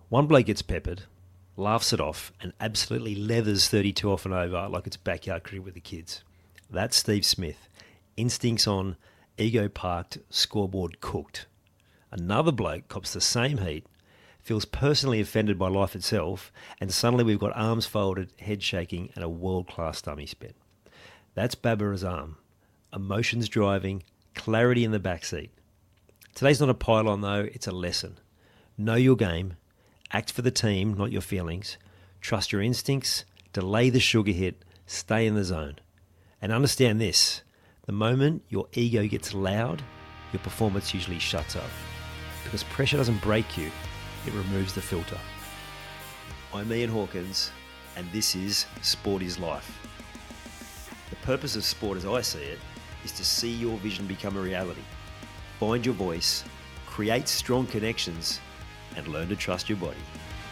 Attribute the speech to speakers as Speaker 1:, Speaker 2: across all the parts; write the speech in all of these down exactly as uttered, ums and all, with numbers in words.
Speaker 1: One bloke gets peppered, laughs it off, and absolutely leathers thirty-two off and over like it's backyard cricket with the kids. That's Steve Smith. Instincts on, ego parked, scoreboard cooked. Another bloke cops the same heat, feels personally offended by life itself, and suddenly we've got arms folded, head shaking, and a world-class tummy spit. That's Babar Azam. Emotions driving, clarity in the backseat. Today's not a pylon though, it's a lesson. Know your game, act for the team, not your feelings. Trust your instincts, delay the sugar hit, stay in the zone. And understand this, the moment your ego gets loud, your performance usually shuts up. Because pressure doesn't break you, it removes the filter. I'm Ian Hawkins, and this is Sport is Life. The purpose of sport as I see it is to see your vision become a reality. Find your voice, create strong connections, and learn to trust your body.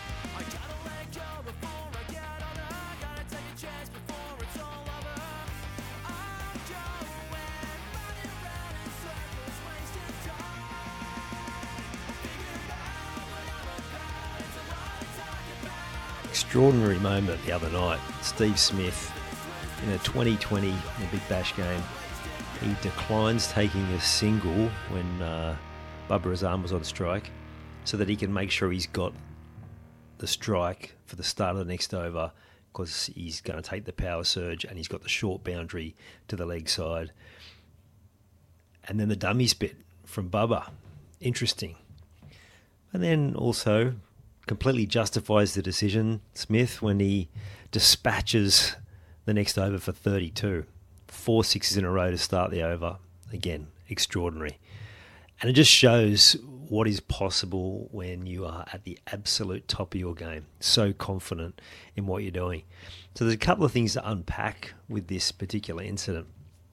Speaker 1: Extraordinary moment the other night. Steve Smith in a twenty twenty in a Big Bash game. He declines taking a single when uh, Babar Azam was on strike so that he can make sure he's got the strike for the start of the next over because he's going to take the power surge and he's got the short boundary to the leg side. And then the dummy spit from Bubba. Interesting. And then also completely justifies the decision, Smith, when he dispatches the next over for thirty-two. Four sixes in a row to start the over. Again, extraordinary. And it just shows what is possible when you are at the absolute top of your game. So confident in what you're doing. So there's a couple of things to unpack with this particular incident.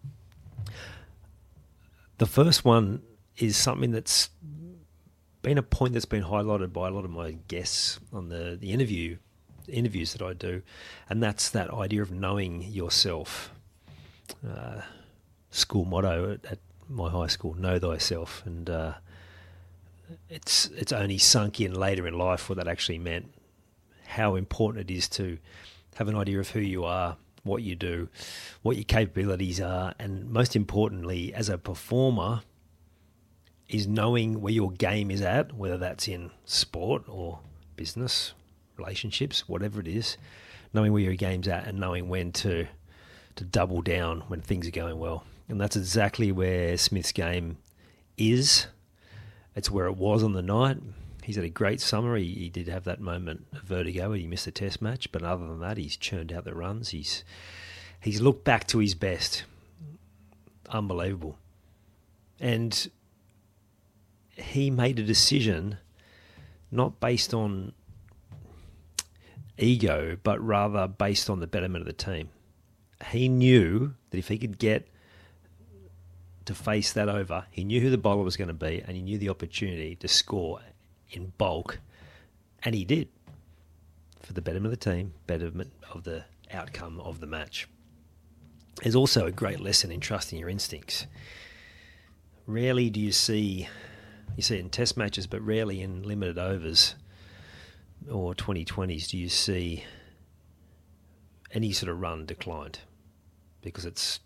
Speaker 1: The first one is something that's been a point that's been highlighted by a lot of my guests on the, the interview interviews that I do, and that's that idea of knowing yourself. Uh, school motto at, at my high school, know thyself, and uh, it's it's only sunk in later in life what that actually meant, how important it is to have an idea of who you are, what you do, what your capabilities are, and most importantly, as a performer, is knowing where your game is at, whether that's in sport or business, relationships, whatever it is, knowing where your game's at and knowing when to to double down when things are going well. And that's exactly where Smith's game is. It's where it was on the night. He's had a great summer. He, he did have that moment of vertigo where he missed a test match, but other than that, he's churned out the runs. He's he's looked back to his best. Unbelievable. And he made a decision not based on ego, but rather based on the betterment of the team. He knew that if he could get to face that over, he knew who the bowler was going to be, and he knew the opportunity to score in bulk, and he did, for the betterment of the team, betterment of the outcome of the match. There's also a great lesson in trusting your instincts. Rarely do you see, you see it in test matches, but rarely in limited overs or twenty twenties do you see any sort of run declined, because it's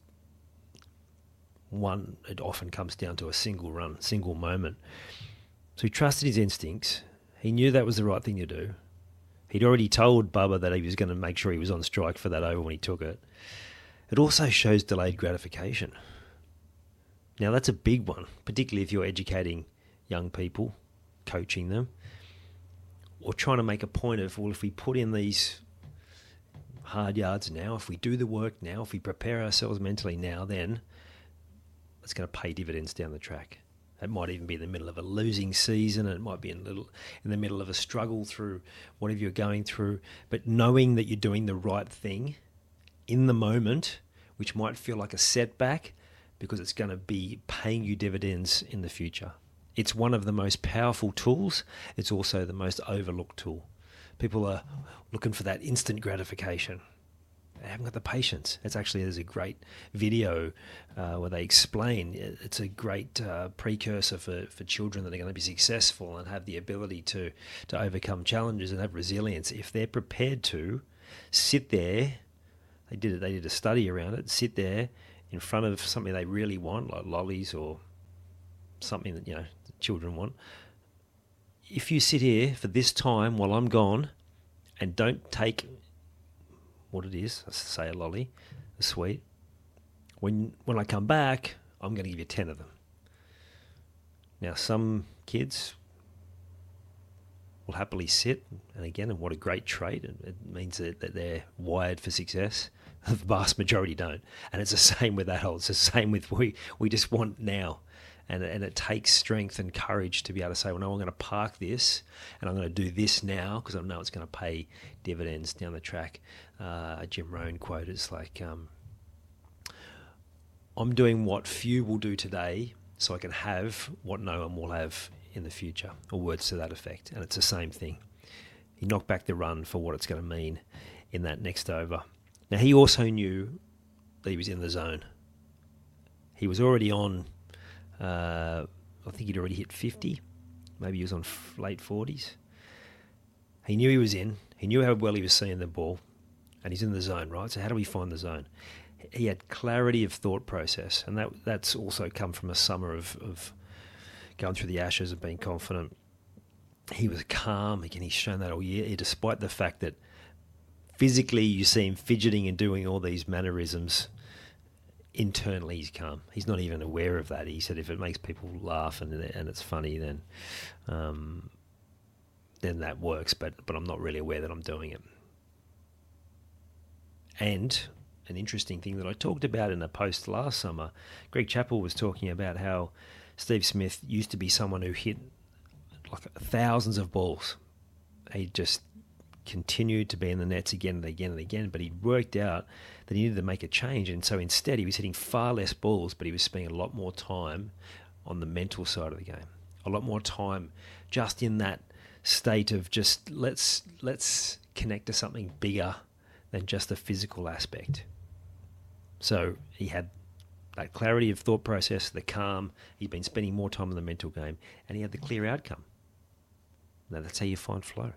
Speaker 1: one, it often comes down to a single run, single moment. So he trusted his instincts. He knew that was the right thing to do. He'd already told Bubba that he was going to make sure he was on strike for that over when he took it. It also shows delayed gratification. Now that's a big one, particularly if you're educating young people, coaching them, or trying to make a point of, well, if we put in these hard yards now, if we do the work now, if we prepare ourselves mentally now, then it's going to pay dividends down the track. It might even be in the middle of a losing season, and it might be in, little, in the middle of a struggle through whatever you're going through, but knowing that you're doing the right thing in the moment, which might feel like a setback, because it's going to be paying you dividends in the future. It's one of the most powerful tools. It's also the most overlooked tool. People are looking for that instant gratification. They haven't got the patience. It's actually, there's a great video uh, where they explain it's a great uh, precursor for, for children that are going to be successful and have the ability to, to overcome challenges and have resilience if they're prepared to sit there. They did it. They did a study around it. Sit there in front of something they really want, like lollies or something that, you know, children want. If you sit here for this time while I'm gone and don't take what it is, let's say a lolly, a sweet, when when I come back, I'm going to give you ten of them. Now, some kids will happily sit, and again, and what a great trait, it, it means that, that they're wired for success. The vast majority don't. And it's the same with adults. It's the same with we, we just want now. And, and it takes strength and courage to be able to say, well, no, I'm going to park this and I'm going to do this now because I know it's going to pay dividends down the track. Uh, a Jim Rohn quote is like, um, I'm doing what few will do today so I can have what no one will have in the future, or words to that effect. And it's the same thing. He knocked back the run for what it's going to mean in that next over. Now, he also knew that he was in the zone. He was already on... Uh, I think he'd already hit fifty. Maybe he was on f- late forties. He knew he was in. He knew how well he was seeing the ball. And he's in the zone, right? So how do we find the zone? He had clarity of thought process. And that that's also come from a summer of, of going through the ashes and being confident. He was calm. Again, he's shown that all year, despite the fact that physically you see him fidgeting and doing all these mannerisms. Internally, he's calm. He's not even aware of that. He said, if it makes people laugh and and it's funny, then um, then that works. But but I'm not really aware that I'm doing it. And an interesting thing that I talked about in a post last summer, Greg Chappell was talking about how Steve Smith used to be someone who hit like thousands of balls. He just continued to be in the nets again and again and again, but he'd worked out that he needed to make a change, and so instead he was hitting far less balls, but he was spending a lot more time on the mental side of the game, a lot more time just in that state of just let's let's connect to something bigger than just the physical aspect. So he had that clarity of thought process, the calm. He'd been spending more time on the mental game, and he had the clear outcome. Now that's how you find flow.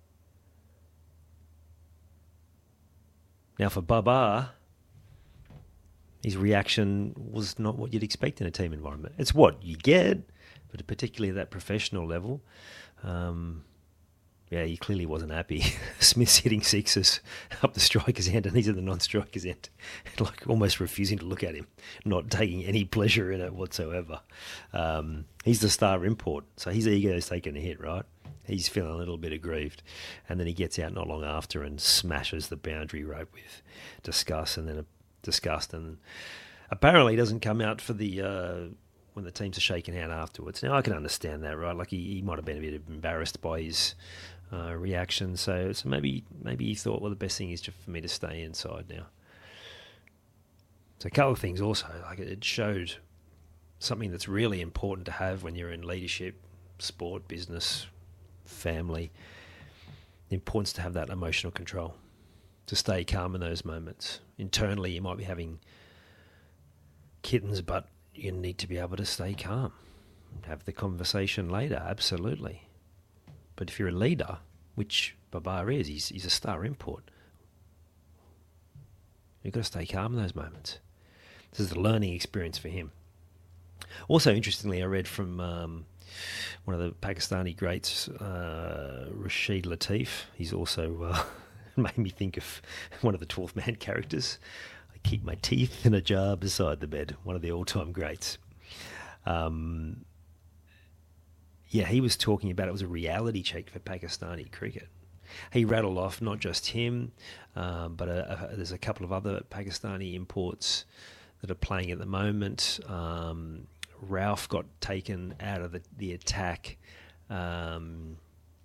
Speaker 1: Now, for Baba, his reaction was not what you'd expect in a team environment. It's what you get, but particularly at that professional level, um, yeah, he clearly wasn't happy. Smith's hitting sixes up the striker's end, and he's at the non-striker's end, like almost refusing to look at him, not taking any pleasure in it whatsoever. Um, he's the star import, so his ego's taking a hit, right? He's feeling a little bit aggrieved. And then he gets out not long after and smashes the boundary rope with disgust and then a disgust. And apparently he doesn't come out for the uh, when the teams are shaking out afterwards. Now, I can understand that, right? Like he, he might have been a bit embarrassed by his uh, reaction. So, so maybe maybe he thought, well, the best thing is just for me to stay inside now. So a couple of things also. Like it showed something that's really important to have when you're in leadership, sport, business, family, the importance to have that emotional control, to stay calm in those moments. Internally, you might be having kittens, but you need to be able to stay calm. Have the conversation later, absolutely. But if you're a leader, which Baba is, he's, he's a star import, you've got to stay calm in those moments. This is a learning experience for him. Also, interestingly, I read from um, one of the Pakistani greats, uh, Rashid Latif. He's also uh, made me think of one of the twelfth Man characters. I keep my teeth in a jar beside the bed, one of the all-time greats. Um, yeah, he was talking about it was a reality check for Pakistani cricket. He rattled off not just him, um, but a, a, there's a couple of other Pakistani imports that are playing at the moment. Um, Ralph got taken out of the, the attack um,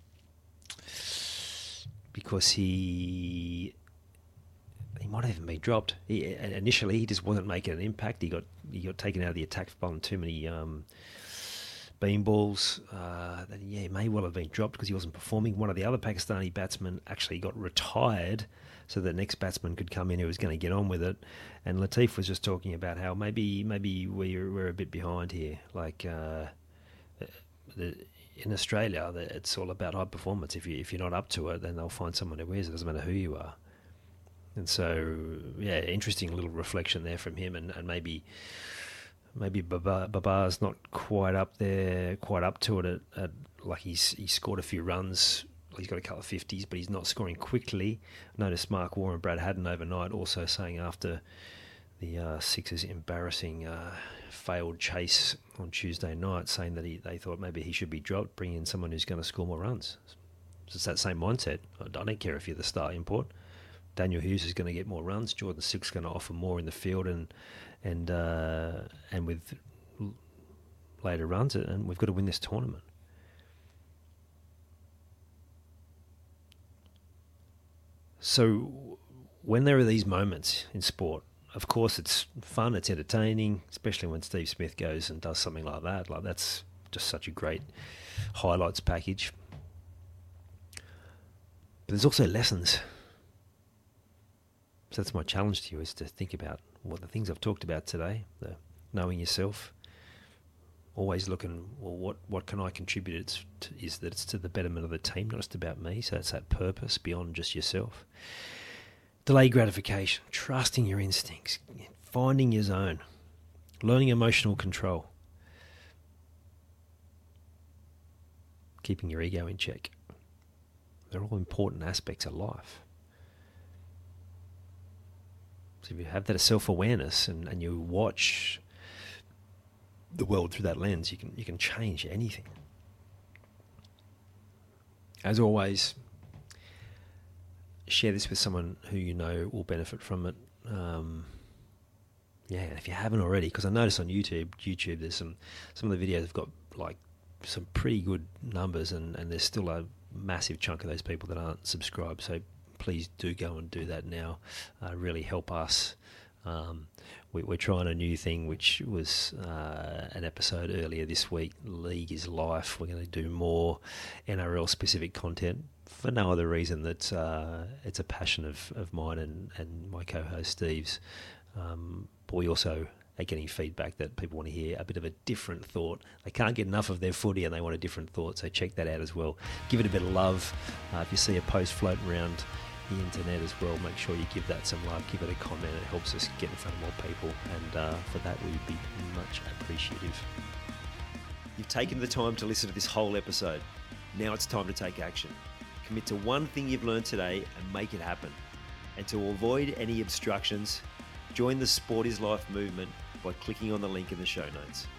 Speaker 1: because he he might have even been dropped. He, initially, he just wasn't making an impact. He got he got taken out of the attack for bowling too many um, beanballs. Uh, that, yeah, he may well have been dropped because he wasn't performing. One of the other Pakistani batsmen actually got retired so the next batsman could come in who was going to get on with it. And Latif was just talking about how maybe maybe we're, we're a bit behind here. Like uh, the, in Australia, it's all about high performance. If, you, if you're not up to it, then they'll find someone who is. It doesn't matter who you are. And so, yeah, interesting little reflection there from him, and, and maybe maybe Baba, Babar's not quite up there, quite up to it. At, at, like he's he scored a few runs, he's got a couple of fifties, but he's not scoring quickly. I noticed Mark Waugh and Brad Haddin overnight also saying after the uh, Sixers' embarrassing uh, failed chase on Tuesday night, saying that he, they thought maybe he should be dropped, bring in someone who's going to score more runs. So it's that same mindset. I don't care if you're the star import. Daniel Hughes is going to get more runs. Jordan Silk's going to offer more in the field and and uh, and with later runs, and we've got to win this tournament. So when there are these moments in sport, of course it's fun, it's entertaining, especially when Steve Smith goes and does something like that. Like that's just such a great highlights package. But there's also lessons. So that's my challenge to you, is to think about what the things I've talked about today, the knowing yourself, always looking, well, what, what can I contribute? It's to, is that it's to the betterment of the team, not just about me. So it's that purpose beyond just yourself. Delay gratification, trusting your instincts, finding your zone, learning emotional control, keeping your ego in check. They're all important aspects of life. So if you have that self-awareness and, and you watch the world through that lens, you can you can change anything. As always, share this with someone who you know will benefit from it. Um, yeah, if you haven't already, because I noticed on YouTube, YouTube there's some some of the videos have got like some pretty good numbers, and, and there's still a massive chunk of those people that aren't subscribed. So please do go and do that now. Uh, really help us. Um, we, we're trying a new thing, which was uh, an episode earlier this week. League is life. We're going to do more N R L specific content for no other reason that uh, it's a passion of, of mine and, and my co-host Steve's. Um, but we also are getting feedback that people want to hear a bit of a different thought. They can't get enough of their footy and they want a different thought, so check that out as well. Give it a bit of love. Uh, if you see a post floating around the internet as well, make sure you give that some love, give it a comment. It helps us get in front of more people, and uh, for that we would be much appreciative. You've taken the time to listen to this whole episode. Now it's time to take action. Commit to one thing you've learned today and make it happen. And to avoid any obstructions, join the Sport is Life movement by clicking on the link in the show notes.